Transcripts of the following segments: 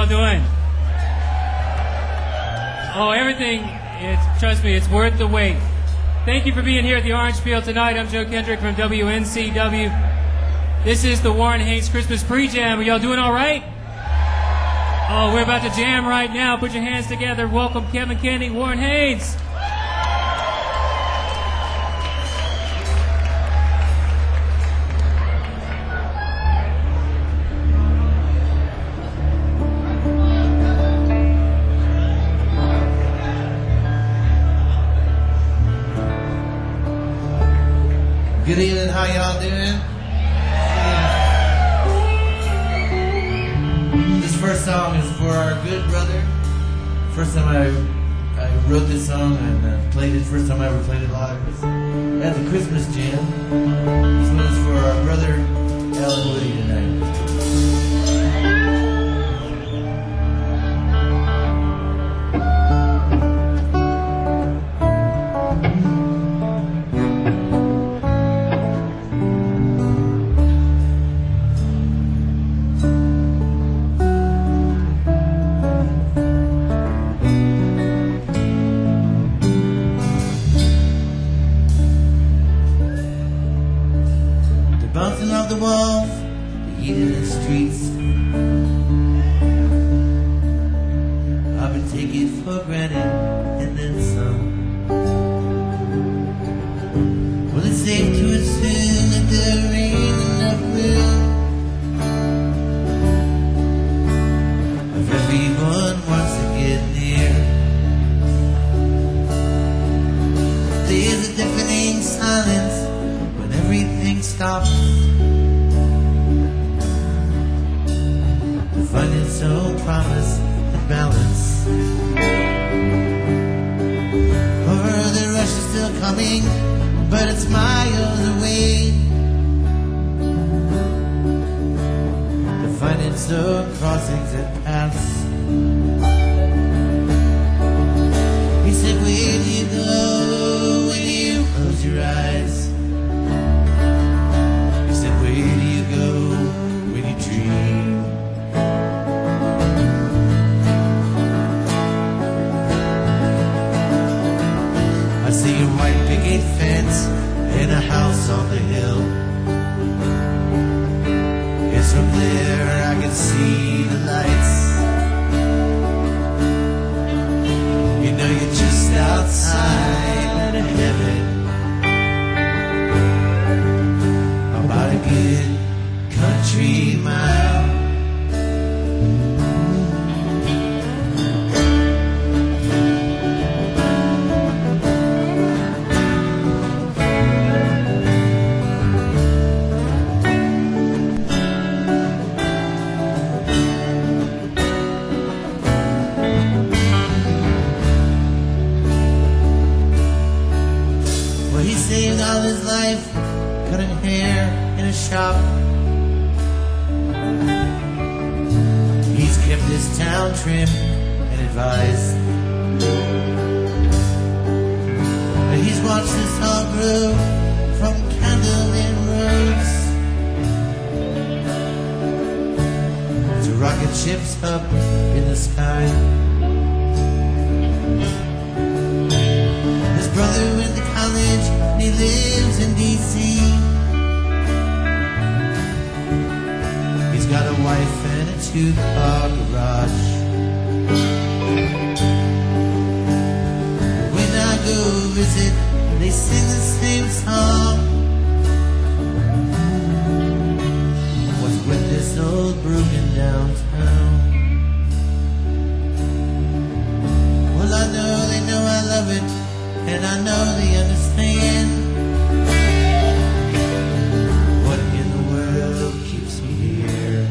doing? Oh, everything, trust me, it's worth the wait. Thank you for being here at the Orange Peel tonight. I'm Joe Kendrick from WNCW. This is the Warren Haynes Christmas Pre-Jam. Are y'all doing all right? Oh, we're about to jam right now. Put your hands together. Welcome Kevin Kenny, Warren Haynes. Good evening, how y'all doing? This first song is for our good brother. First time I wrote this song and played it, first time I ever played it live was at the Christmas Jam. This one is for our brother Alan Woody tonight. Bouncing off the walls, the heat in the streets. I've been taking it for granted and then some. Well, it's safe to assume that there ain't enough room if everyone wants to get near. There's a deafening silence when everything stops. Find its own promise and balance. Or the rush is still coming, but it's miles away. To find its own crossings and paths. He said, where do you go when you close your eyes? He said, where do you go when you dream? I see a white picket fence and a house on the hill. Yes, from there I can see the lights. You know you're just outside of heaven. About a good country mile. He saved all his life, cutting hair in a shop. He's kept his town trim and advised. He's watched this all grow from candlelit roads to rocket ships up in the sky. His brother went to college, and he lives in D.C. He's got a wife and a two-car garage. When I go visit, they sing the same song. What's with this old broken down town? Well, I know they know I love it, and I know they understand. What in the world keeps me here?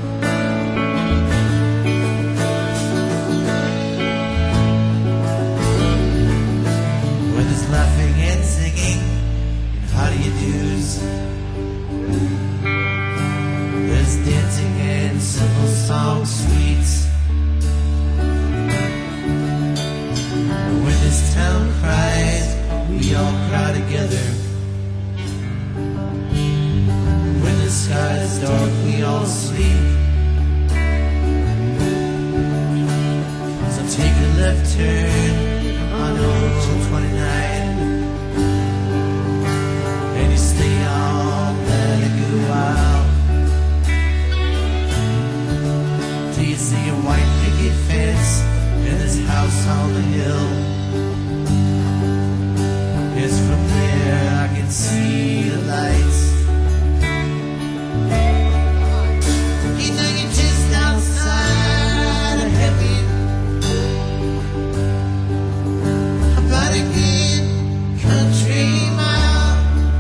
When there's laughing and singing and how do you do's, there's dancing and simple song sweets. When this town cries, we all cry together. When the sky is dark, we all sleep. left turn on Old 29. And you stay on there a good while till you see a white picket fence and this house on the hill. Yes, from there I can see the lights. You know you're just outside of heaven, about a good country mile.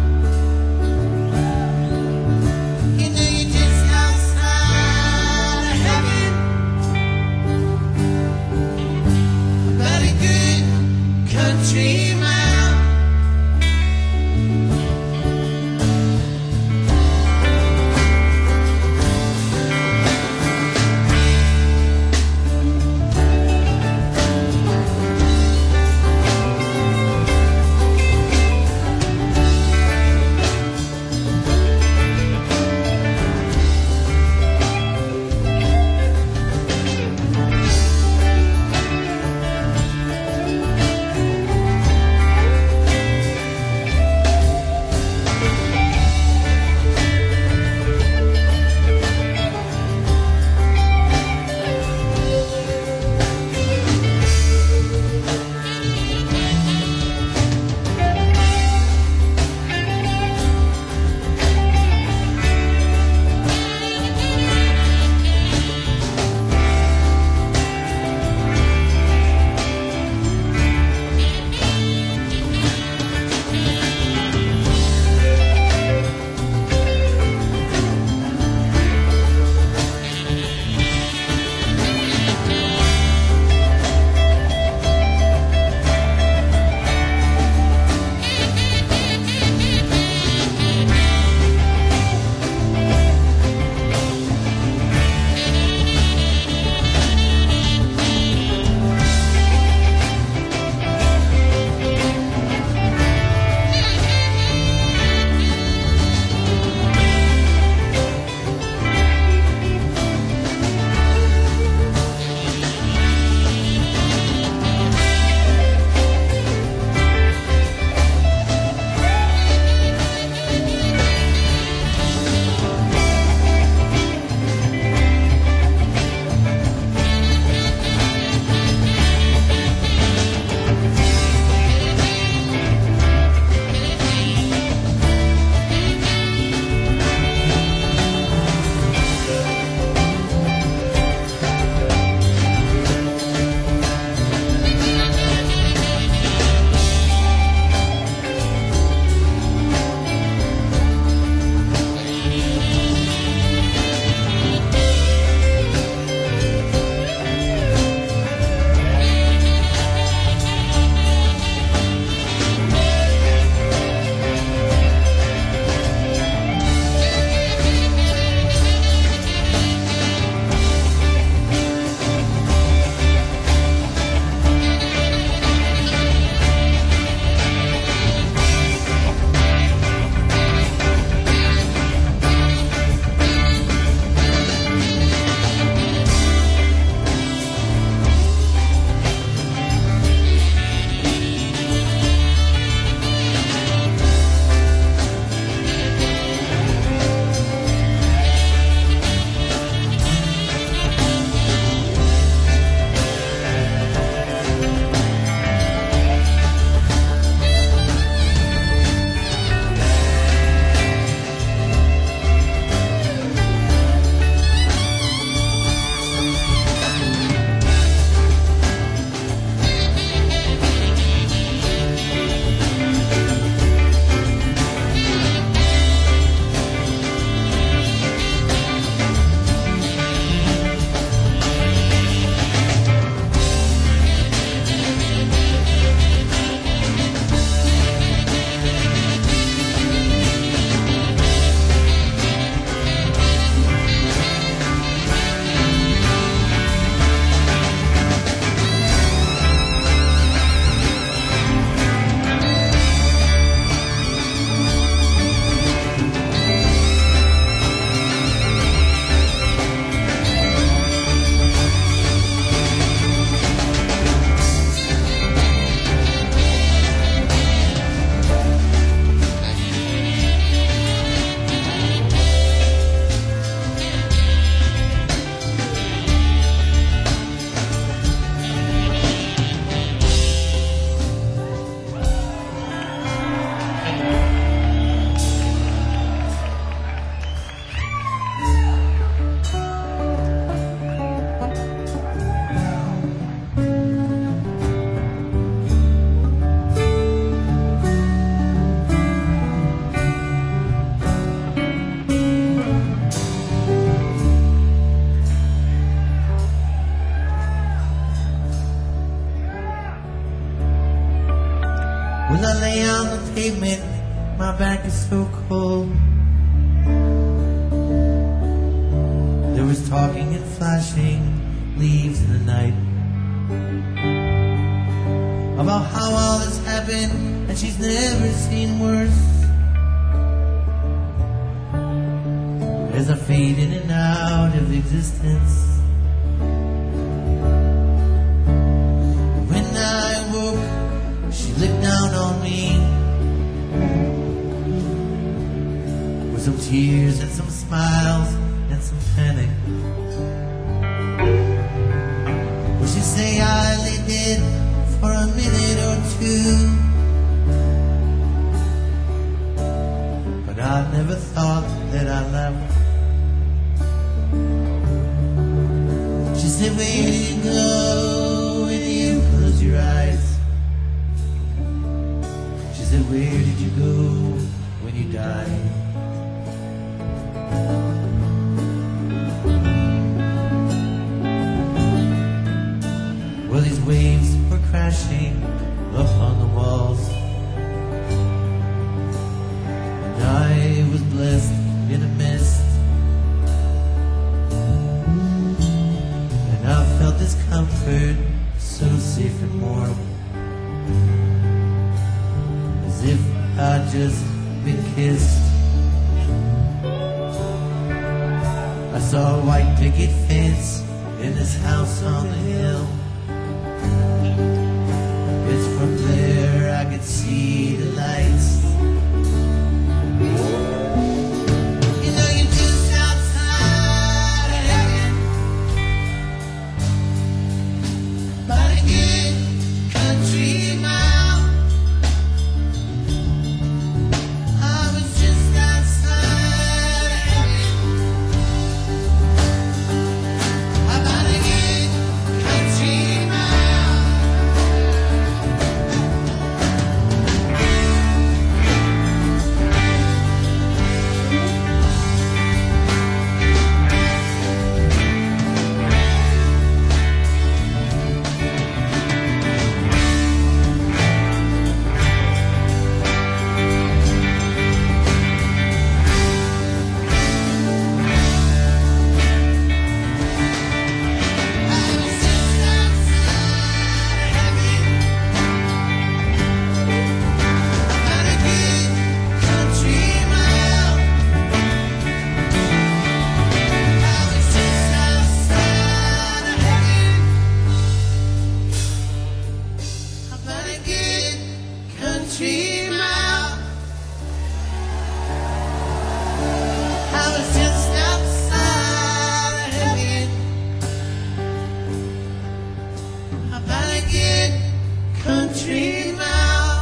You know you're just outside of heaven, about a good country mile. on the pavement, my back is so cold. There was talking and flashing leaves in the night about how all this happened and she's never seen worse. As I fade in and out of existence, when I woke, she looked down on me with some tears and some smiles and some panic. Would she say I lay dead for a minute or two? But I never thought that I left. She said, where do you go when you close your eyes? She said, where did you go when you died? Well, these waves were crashing up on the walls, and I was blessed in a mist. I felt this comfort, so safe and warm, as if I'd just been kissed. I saw a white picket fence in this house on the hill. It's from there I could see the lights. You know you're just outside of heaven, but a good country mile. I was just outside of heaven, about a good country mile. Country mile.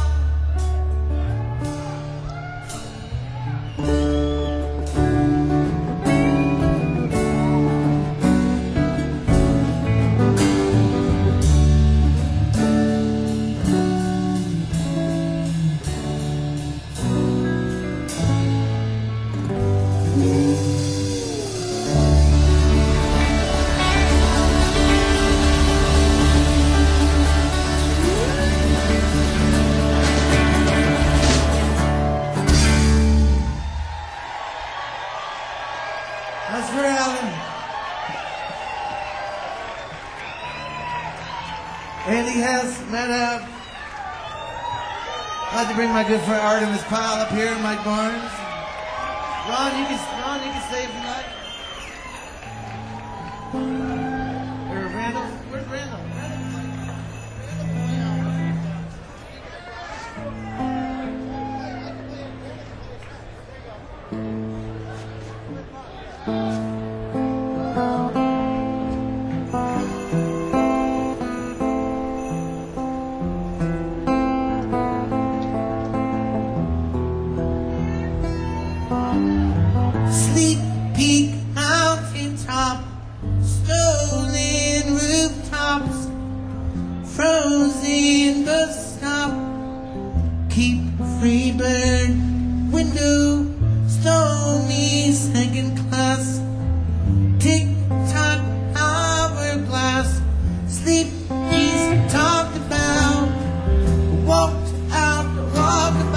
That's for Alan. Andy Hess, man up. I'd like to bring my good friend Artemis Pyle up here, and Mike Barnes. Ron, you can stay if you like. Or Randall, where's Randall? Sleep Peak Mountain Top, stolen rooftops, frozen bus stop, keep Freebird window, stormy second class, tick-tock hourglass, sleep he's talked about, walked out, walked about.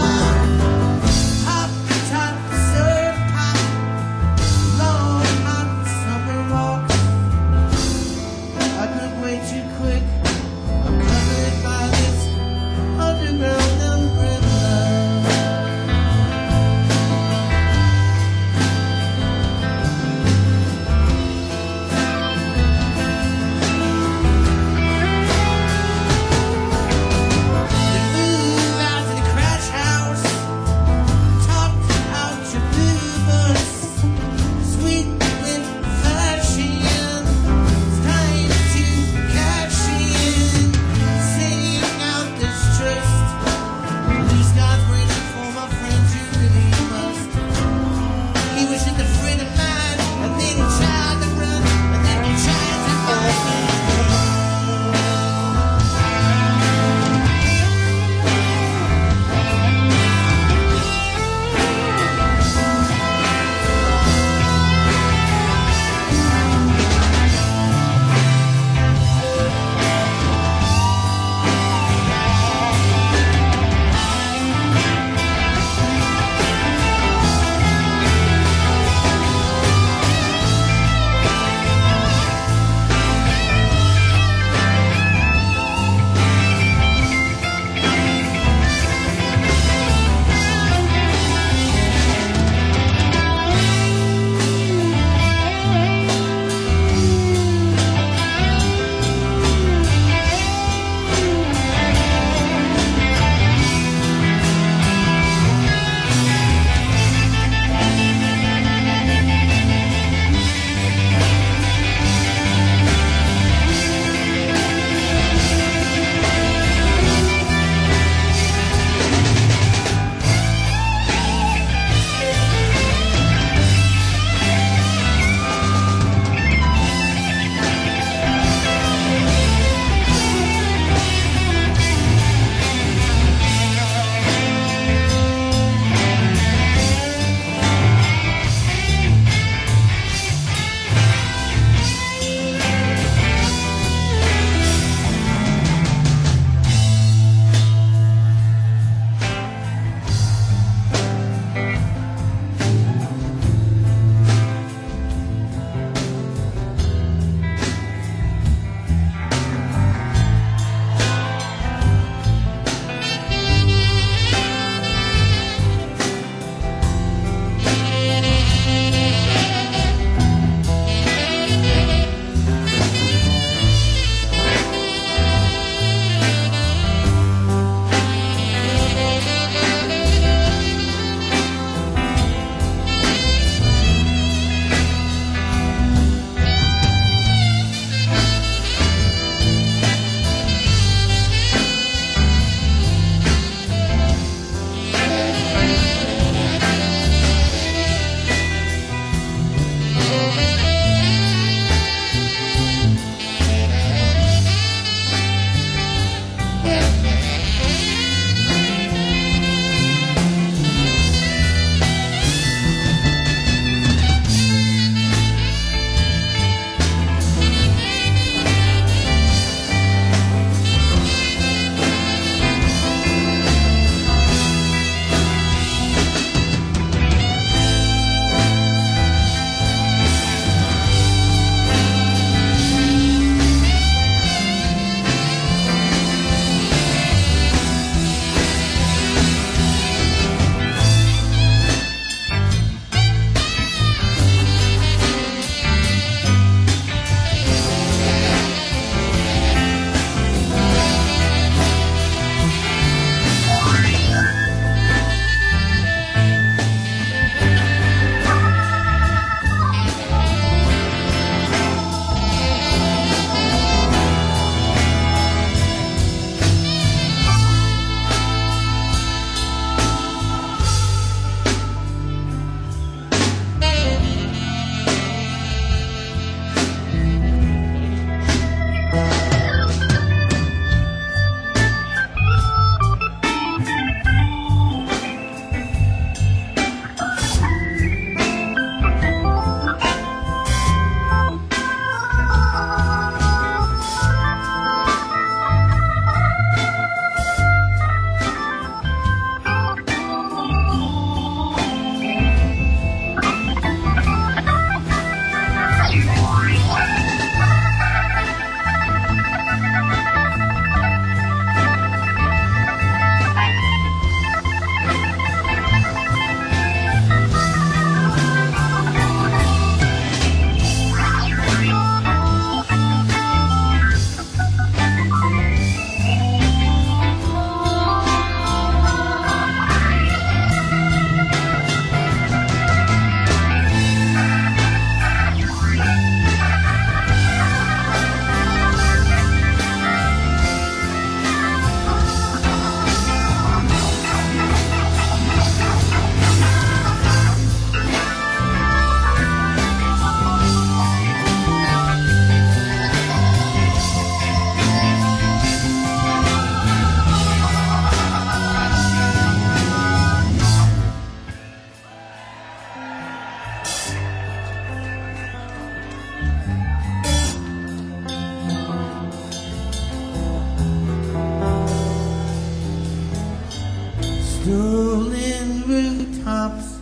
Stolen rooftops,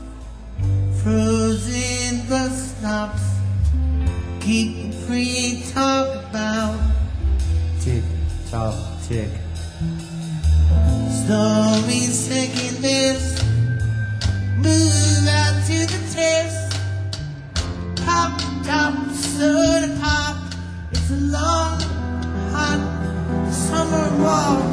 frozen bus stops, keep the free talk about tick tock tick. Stormy second best, move out to the test. Pop top soda pop, it's a long hot summer walk.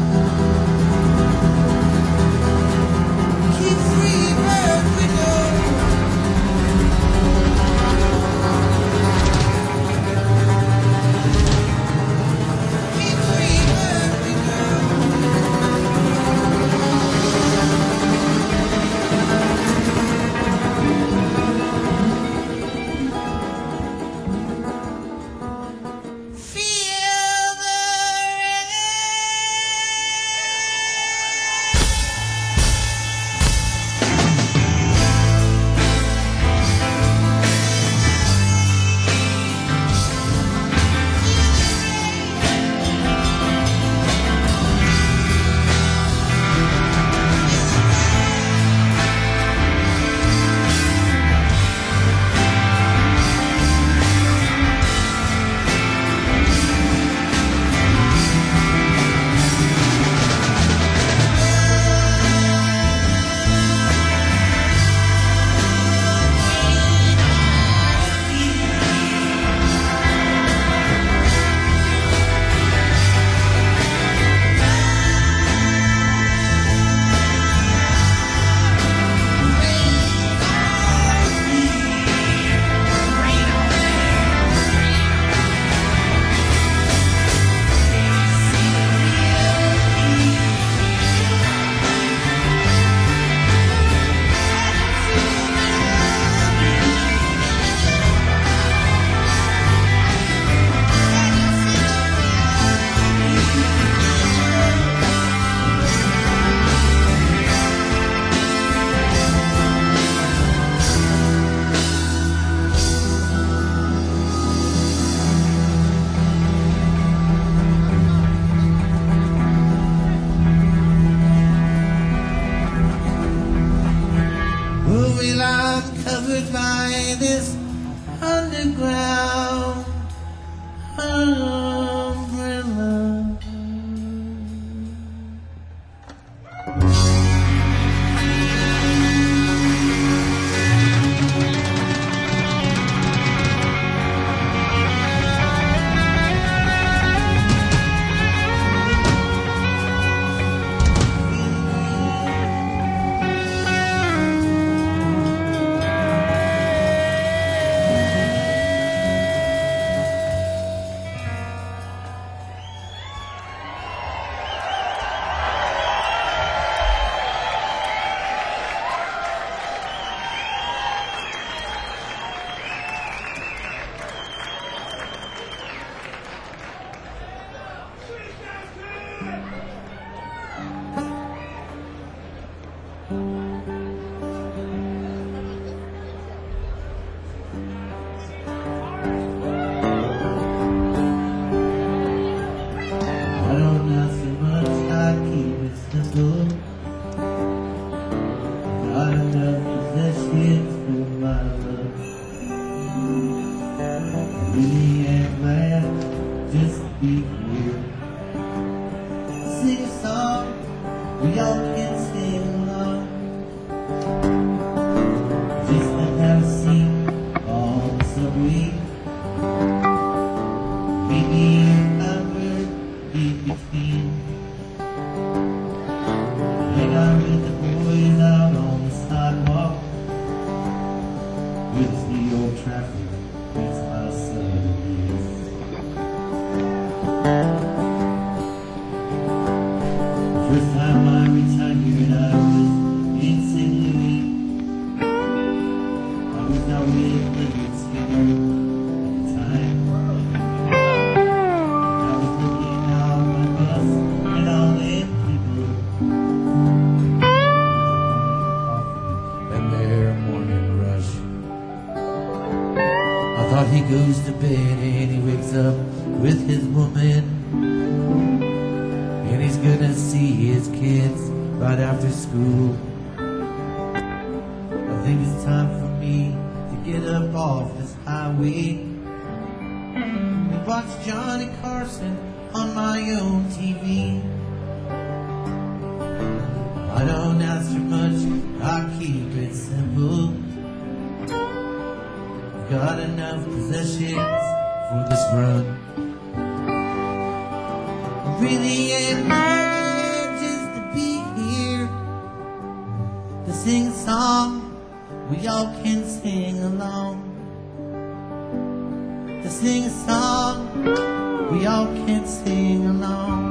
Covered by this underground umbrella. He goes to bed and he wakes up with his woman, and he's gonna see his kids right after school. I think it's time for me to get up off this highway and watch Johnny Carson on my own TV. I don't ask for much, I keep it simple. Got enough possessions for this run. I really am glad just to be here, to sing a song we all can sing along. To sing a song we all can sing along.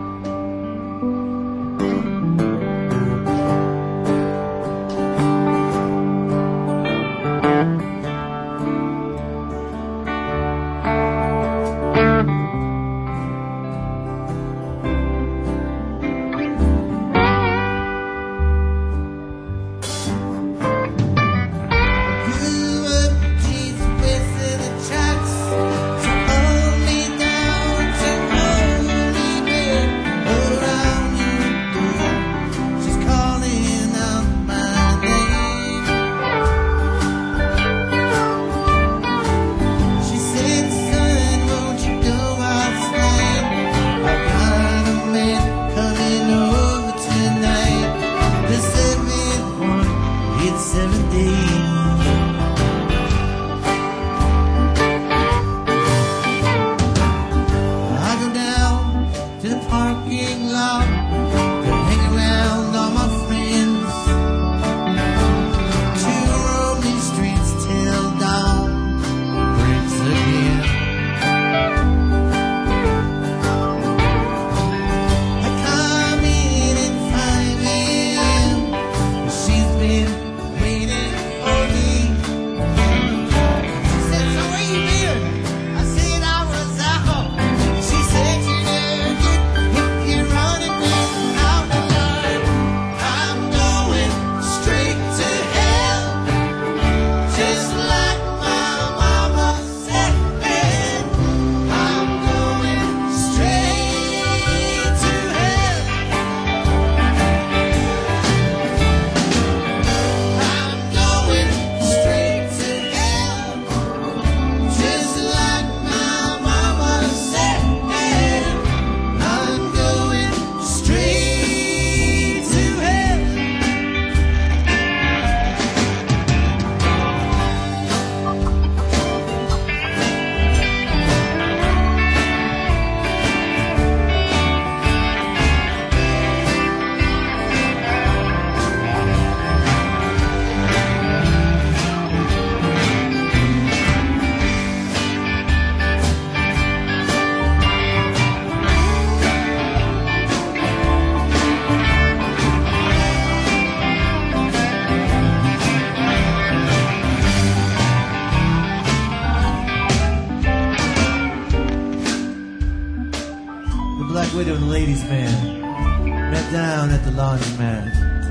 Widow and ladies man met down at the laundromat,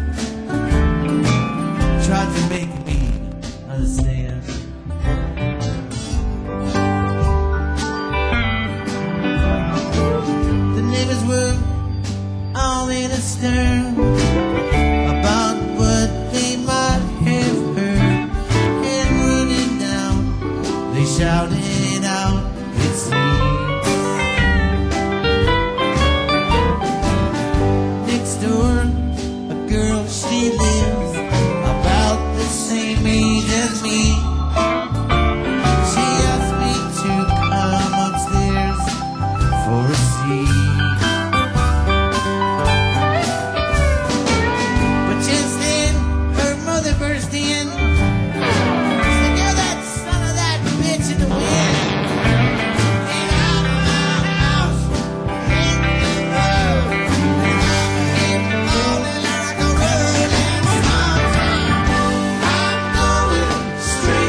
tried to make me understand. The neighbors were all in a stir about what they might have heard, and running down they shouted out, it seems. A girl, she lives about the same age as me. She asked me to come upstairs for a seat. But just then, her mother burst in. Said, "You're that son of that bitch in the wind. Get out of my house, hit the road." Street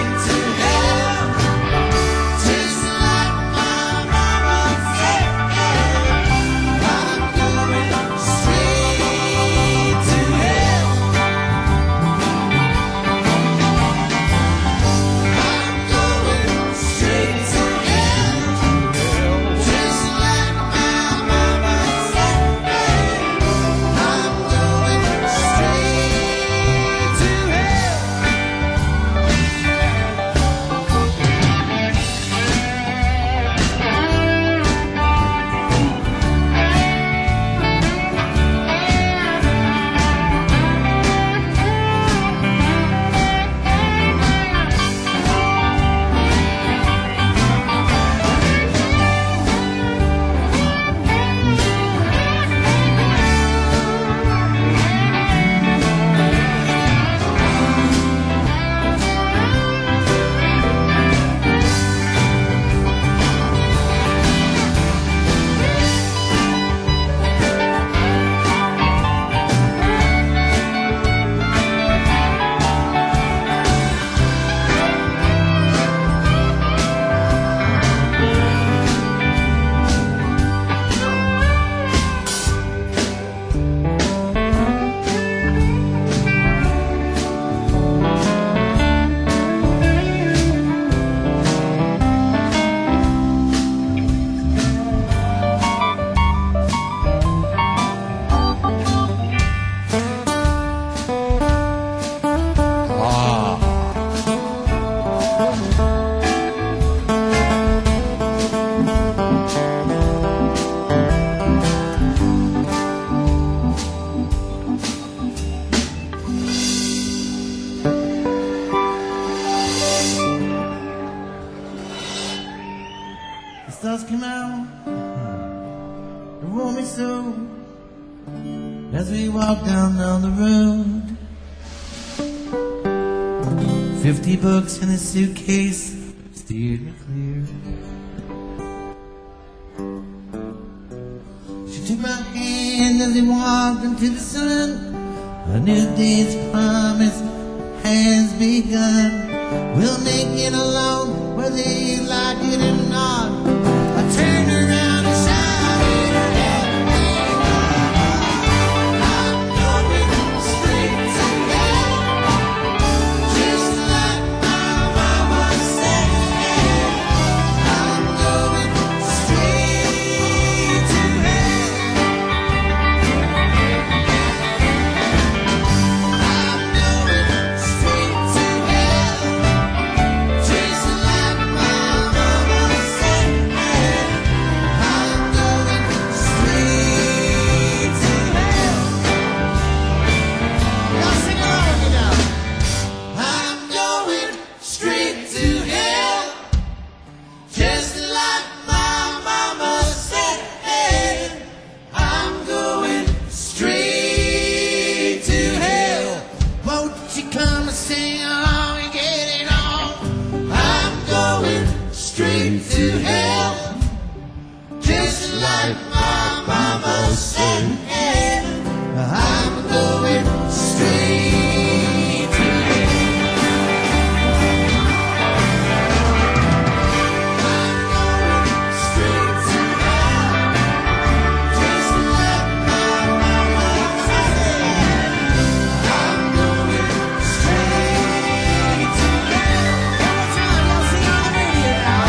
we walked down the road. 50 bucks in a suitcase steered me clear. She took my hand as we walked into the sun. A new day's promise has begun. We'll make it alone, whether you like it or not. I turned around and shouted her head. I'm going straight to hell, just like my mama said. I'm going straight to hell. I'm going straight to hell, just like my mama said. I'm going straight to hell. Y'all sing along with me now. I'm going straight to hell, just like my mama said. I'm going straight to hell. Won't you come and sing along and get it on? I'm going straight to hell, just like my mama said. I'm going straight to hell. I'm going straight to hell, just like my mama said. I'm going straight to hell. One more time, y'all sing on the radio now.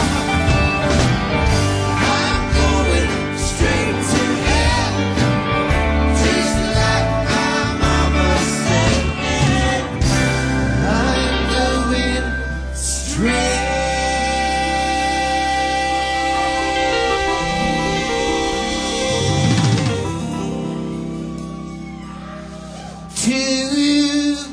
I'm going straight to hell, just like my mama said. I'm going straight to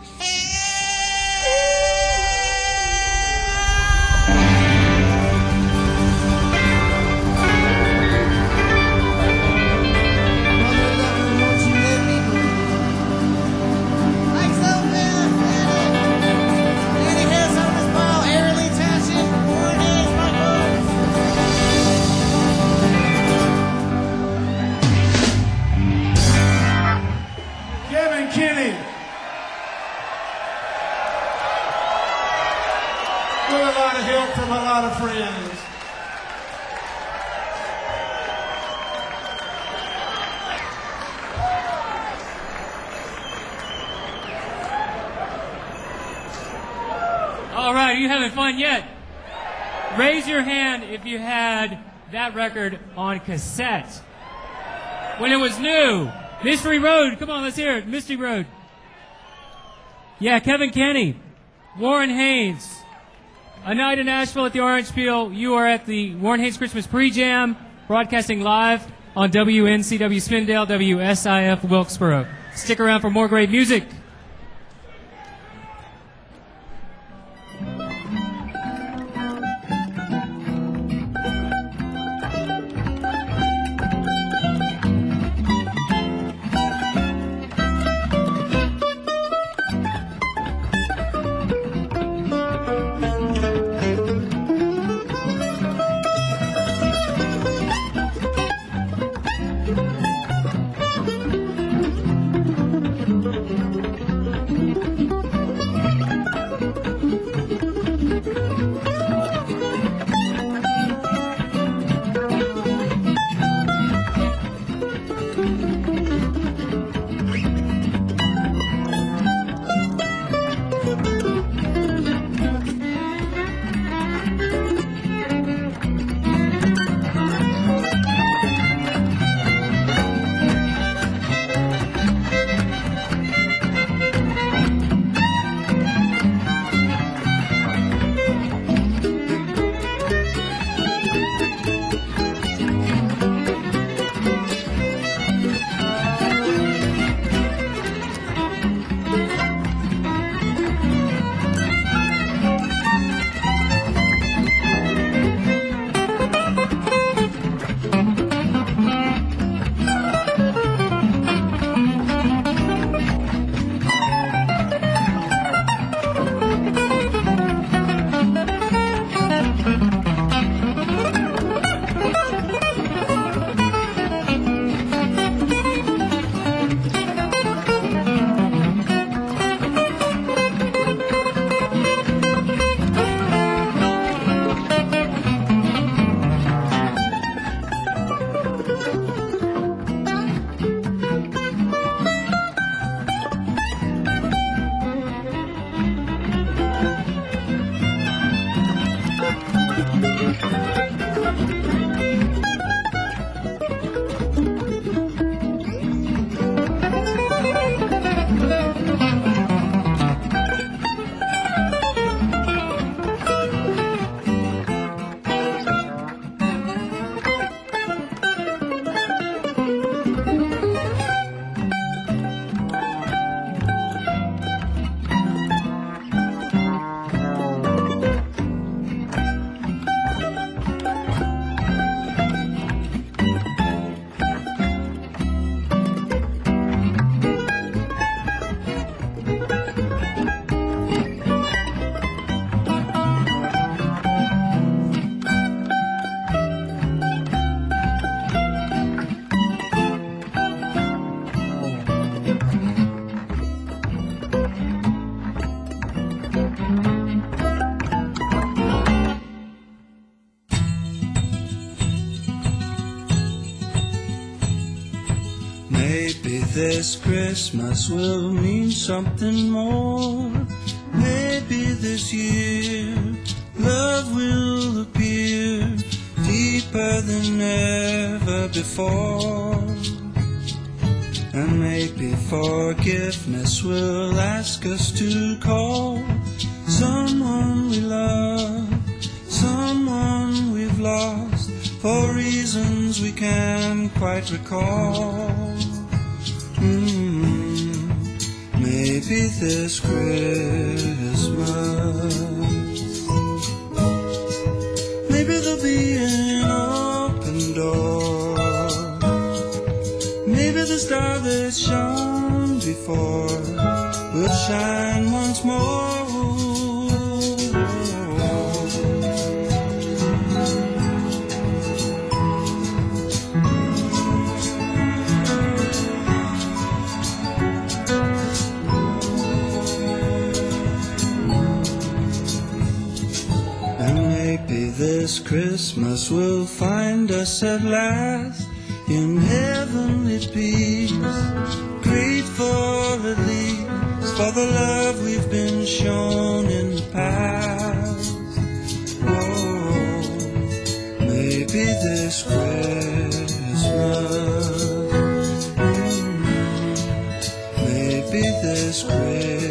Kevin Kinney. With a lot of help from a lot of friends. All right, are you having fun yet? Raise your hand if you had that record on cassette when it was new. Mystery Road, come on, let's hear it. Mystery Road. Yeah, Kevin Kenny, Warren Haynes. A night in Nashville at the Orange Peel. You are at the Warren Haynes Christmas Pre-Jam, broadcasting live on WNCW Spindale, WSIF Wilkesboro. Stick around for more great music. this Christmas will mean something more. Maybe this year love will appear deeper than ever before. And maybe forgiveness will ask us to call someone we love, someone we've lost, for reasons we can't quite recall. Maybe this Christmas, maybe there'll be an open door. Maybe the star that shone before will shine once more. This Christmas will find us at last in heavenly peace, grateful at least for the love we've been shown in the past. Oh, maybe this Christmas, maybe this Christmas.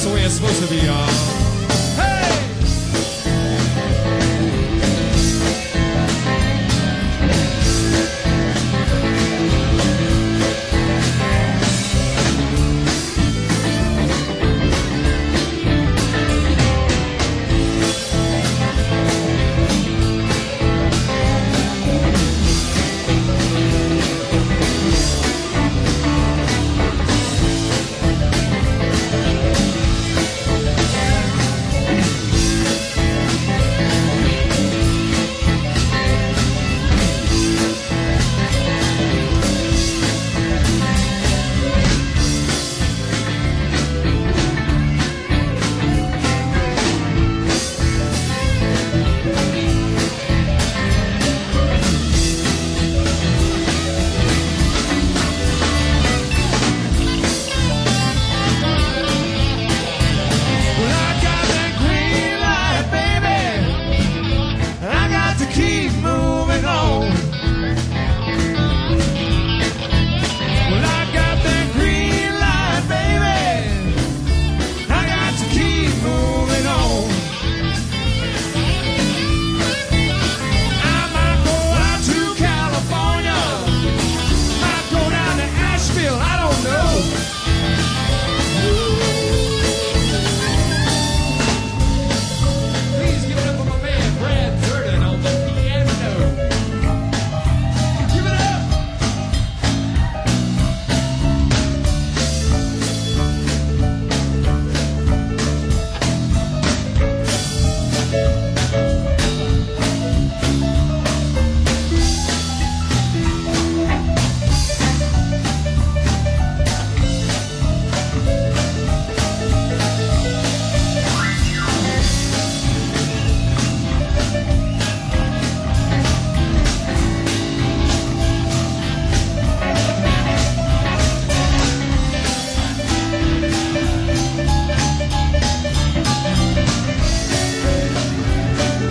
That's the way it's supposed to be, y'all.